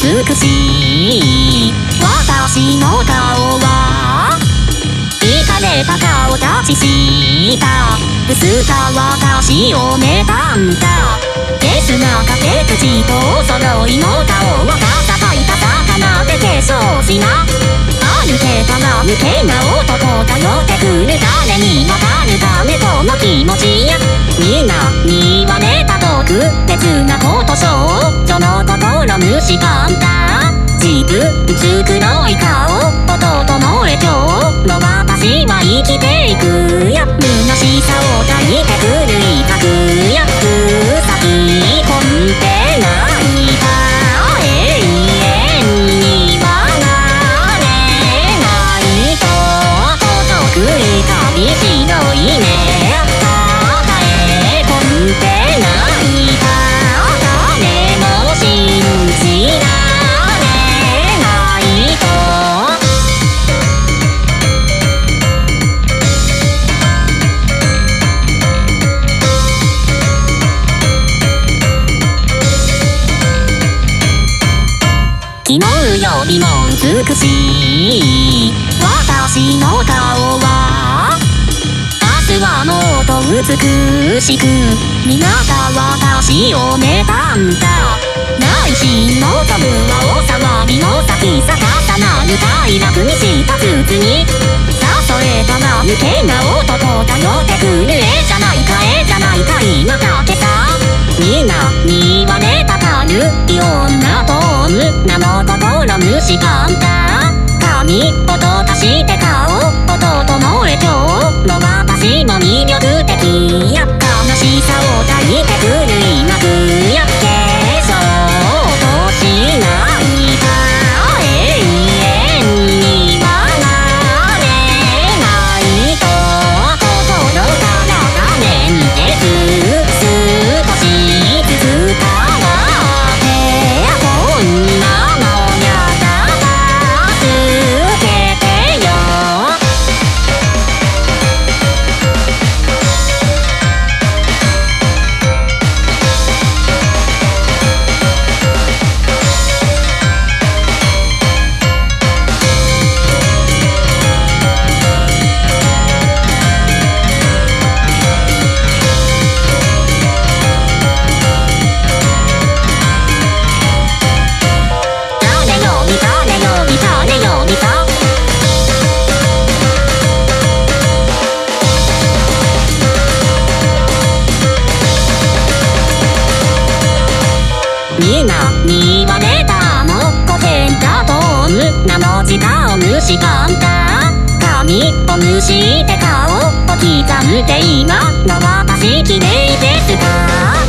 美しい私の顔はイカれた顔立ちした薄か私を妬んだゲスな崖っぷちとお揃いの顔を叩いた魚で化粧しな歩けたら抜けな男が寄ってくる誰にわかるためこの気持ちやみんなに言われた特別なこと少女の心虫パンダ自分黒い顔弟の影響の私は生きていくや虚しさを抱いてくる威嚇や草木コンテナいた永遠にはなれないと届く旅白いね抱え込んでないた誰も信じられないと昨日よりも美しい私の顔は明日はもっと美しく皆が私を妬んだ内心のトムはお騒ぎの先逆さなる快楽にした筒に誘えたら抜けな男が寄ってくる絵じゃないか絵じゃないか今だけさみんなに言われたたるい女と女の心虫パンダ髪をとかして顔弟の影響の私も魅力的や悲しさを抱いてくる今くや化粧としないた永遠にはなれないと心から画面で少しずつ変わってこんなのやだ助けてよみんなに言われたもっと変だと女の舌を虫パンダ髪をむして顔を刻んで今の私綺麗ですか